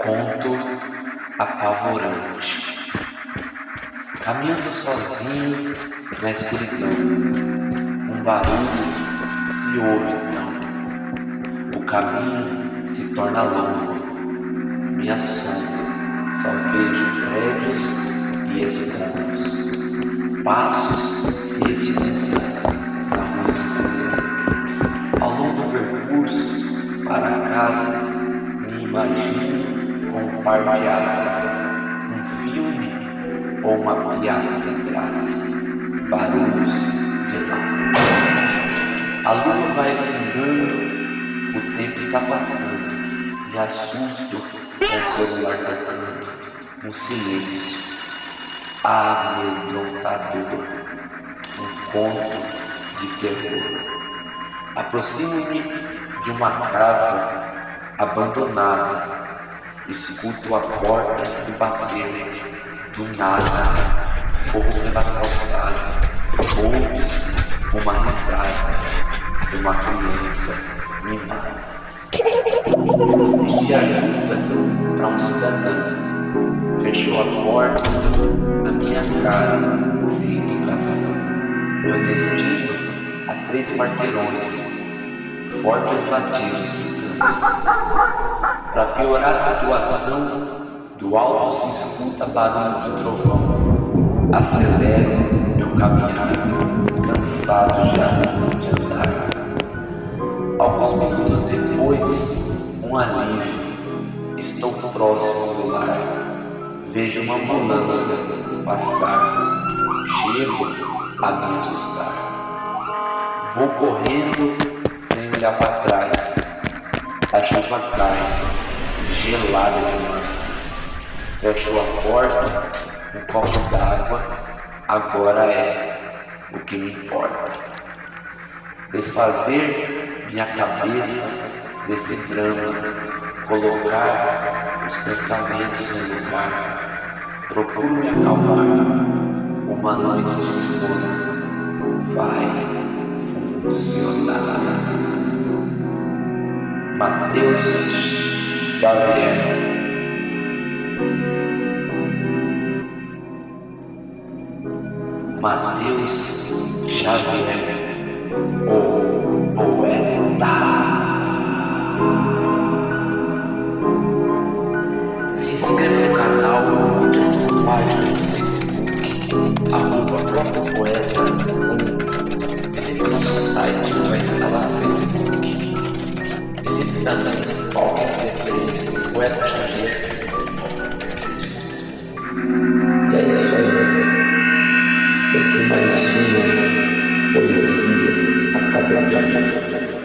Conto apavorante. Caminhando sozinho na escuridão, um barulho se ouve então. O caminho se torna longo, minha sombra, só vejo prédios e escombros. Passos se escutam na rua cinzenta. Ao longo do percurso para casa, me imagino com um par de asas, um filme ou uma piada sem graça, barulhos de lá. A lua vai iluminando, o tempo está passando, me assusto com o celular tocando, um silêncio amedrontador, um conto de terror. Aproximo-me de uma casa abandonada. Escuto a porta se bater, do nada, corro pela calçada, ouve-se uma risada de uma criança mimada. Pedi ajuda para um cidadão, fechou a porta na minha cara, sem indicação. Meu destino a 3 quarteirões, fortes latidos dos cães. Para piorar a situação, do alto se escuta barulho de trovão. Acelero meu caminhar, cansado já de andar. Alguns minutos depois, um alívio. Estou próximo do lar. Vejo uma ambulância passar. Chego a me assustar. Vou correndo sem olhar para trás. A chuva cai, gelada demais. Fecho a porta, um copo d'água, agora é o que me importa. Desfazer minha cabeça desse drama, colocar os pensamentos no lugar. Procuro me acalmar, uma noite de sono vai funcionar. Matheus Xavier. Matheus Xavier, o poeta. Se inscreva no canal, curta nossa página no Facebook, @PróprioPoeta1. Visite nosso site, vai estar lá no Facebook. Visite também o MP3, Poeta Xavier. E é isso aí. Sempre mais uma poesia acadêmica.